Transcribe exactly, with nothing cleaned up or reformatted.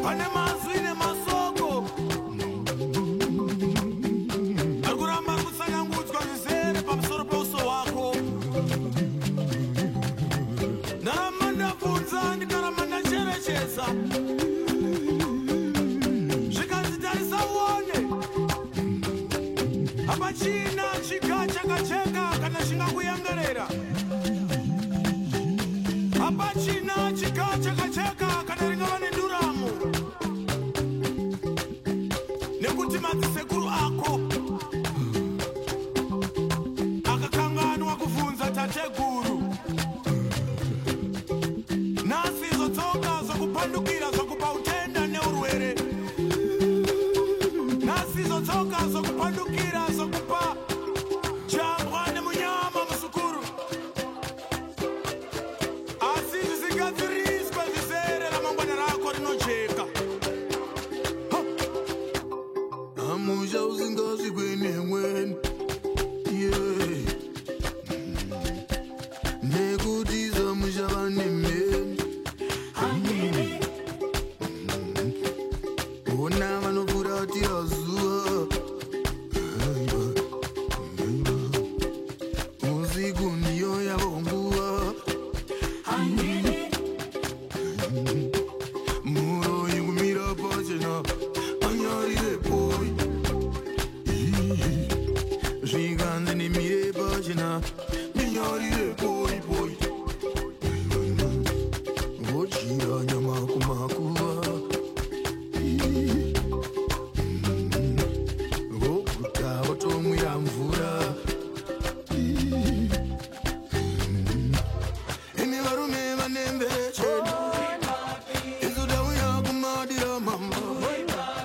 pane mazwi nemasoko arikuramba kutsanangudzwa zvizere pamusoro peuso hwako. Ndaramba ndabvunza ndikaramba ndacherechedza zvikanzitarisa uone hapachina chiga chakacheka kana chingakuyengerera. Hapachina chiga chakacheka kana ringava nenduramo, nekuti madzisekuru ako akakanganwa kuvhunza tateguru. Nhasi idzo tsoka zvokupandukira zvokupa utenda neurwere. Nhasi idzo tsoka zvokupandukira zvokupa chambwa nemunyama musukuru. Asi zvisingadziriswe zvizere ramangwana rako rinojeka. Amusha usingazvikwe nemweni, yeah. Nekuti zamusha vanemeni, ona vanopfuura tiyazuva usiku ndiyo yavo nguva. Muroyi kumira pachena anyarire poi, zvikanzi ndimire pachena ndinyarire poi poi. Vochira nyama kumako